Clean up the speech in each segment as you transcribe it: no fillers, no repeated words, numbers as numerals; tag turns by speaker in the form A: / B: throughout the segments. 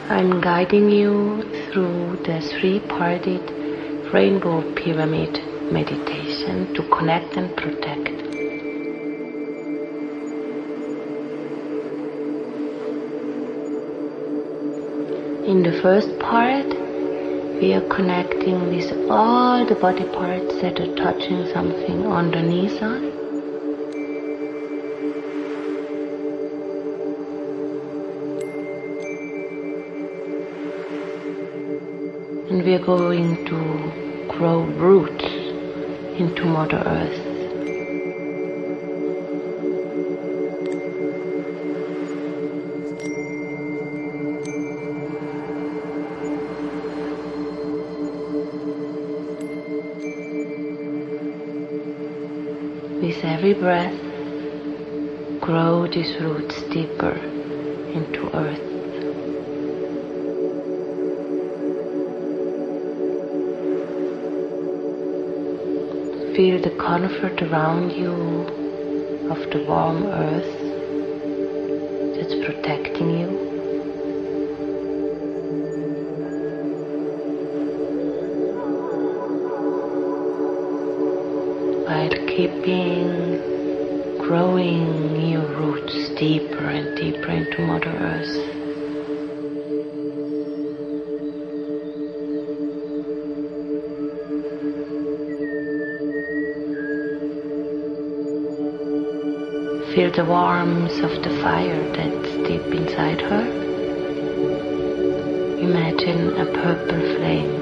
A: I'm guiding you through the three-parted rainbow pyramid meditation to connect and protect. In the first part, we are connecting with all the body parts that are touching something underneath us. And we are going to grow roots into Mother Earth. With every breath, grow these roots deeper into Earth. Feel the comfort around you of the warm earth that's protecting you. While keeping growing your roots deeper and deeper into Mother Earth. Feel the warmth of the fire that's deep inside her. Imagine a purple flame.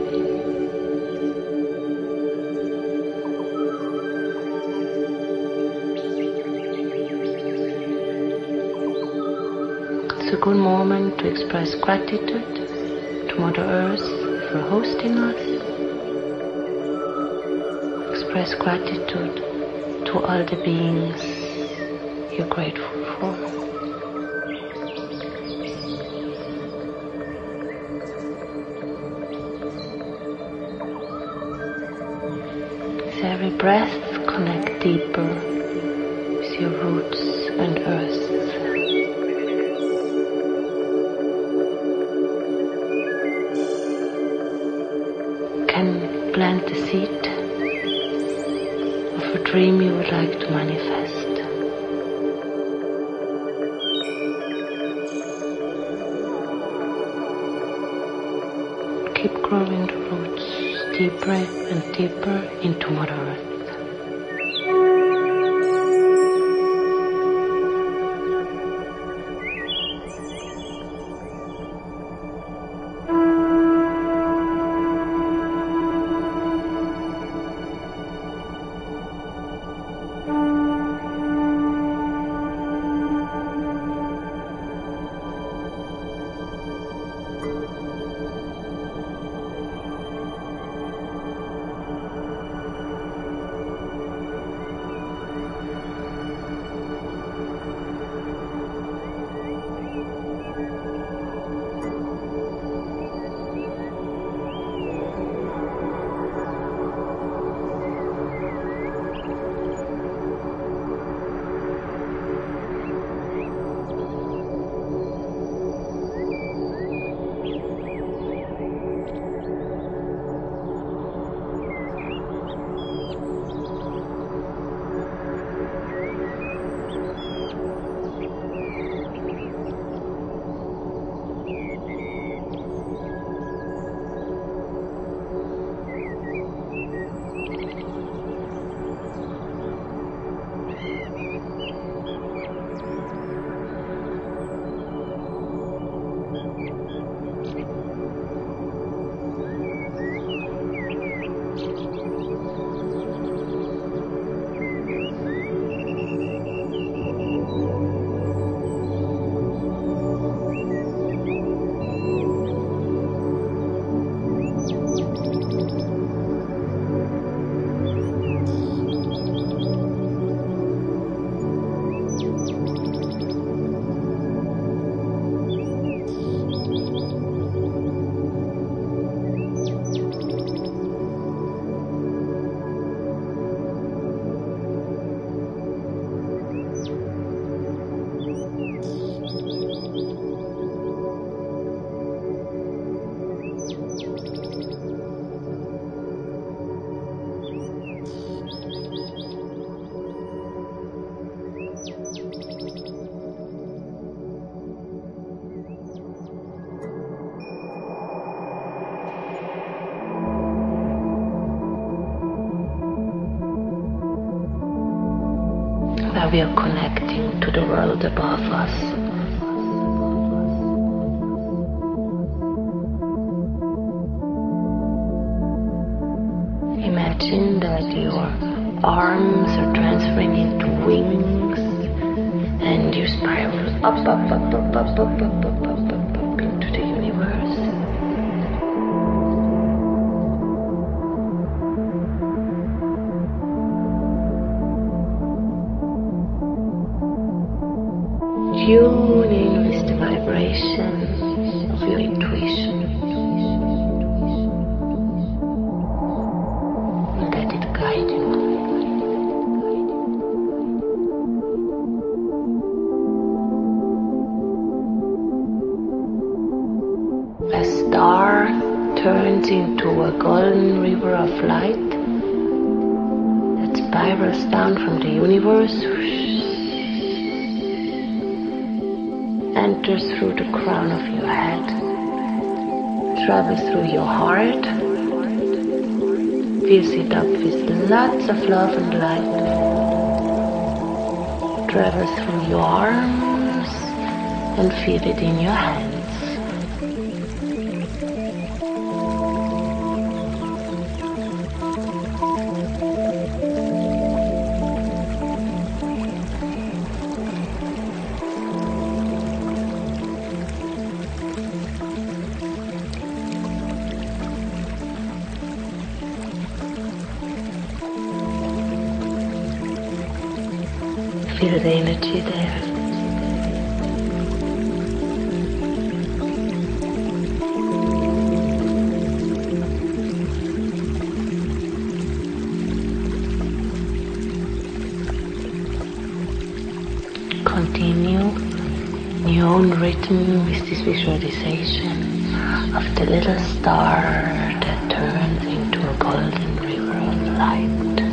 A: It's a good moment to express gratitude to Mother Earth for hosting us. Express gratitude to all the beings you're grateful for. With every breath, connect deeper with your roots and earth. Can plant the seed of a dream you would like to manifest. Keep growing the roots deeper and deeper into Mother Earth. where we are connecting to the world above us. Imagine that your arms are transferring into wings and you spiral up into the universe. Tune in with the vibration of your intuition. Let it guide you. A star turns into a golden river of light that spirals down from the universe, enters through the crown of your head, travels through your heart, fills it up with lots of love and light, travels through your arms and feel it in your hands. Feel the energy there. Continue in your own rhythm with this visualization of the little star that turns into a golden river of light.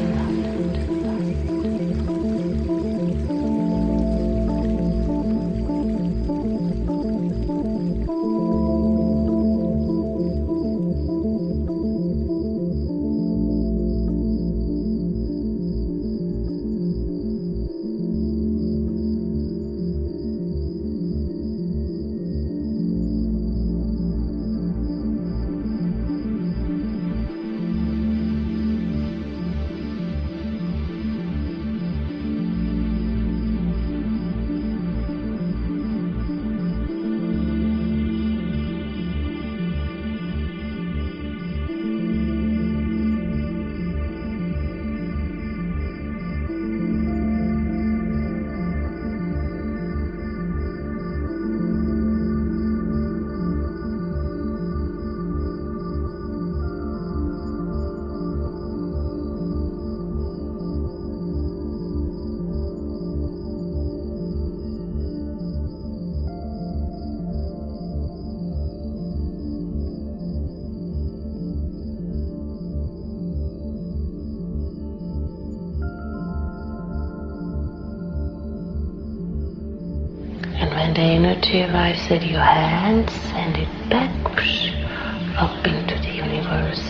A: When the energy arrives at your hands, send it back up into the universe.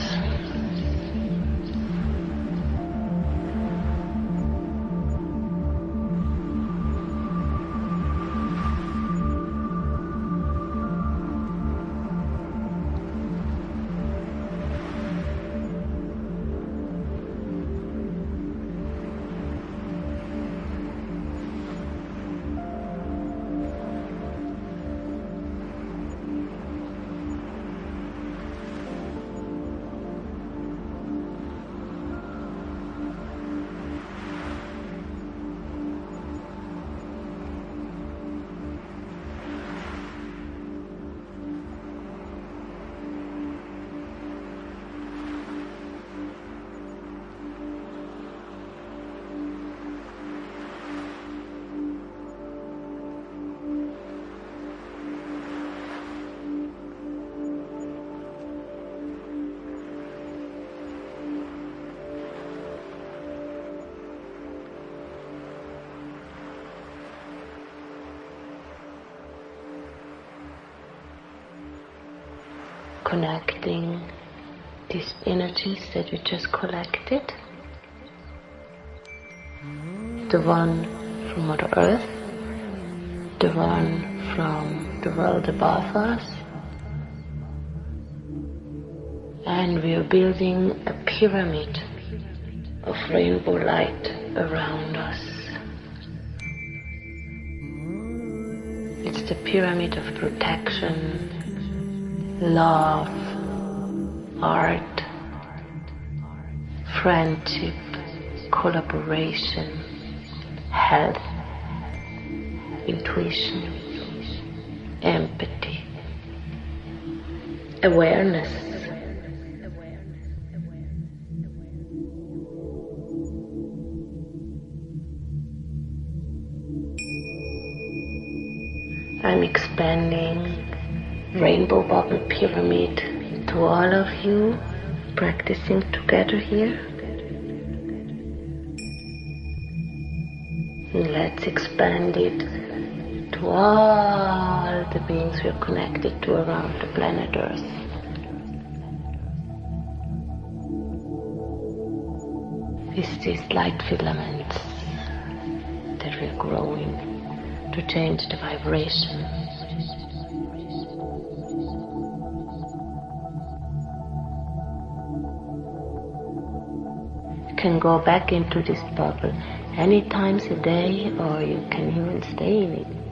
A: Connecting these energies that we just collected, the one from Mother Earth, the one from the world above us, and we are building a pyramid of rainbow light around us. It's the pyramid of protection, love, art, friendship, collaboration, health, intuition, empathy, awareness. I'm expanding Rainbow Bubble Pyramid to all of you practicing together here. And let's expand it to all the beings we are connected to around the planet Earth. With these light filaments that we're growing to change the vibration. You can go back into this bubble any times a day, or you can even stay in it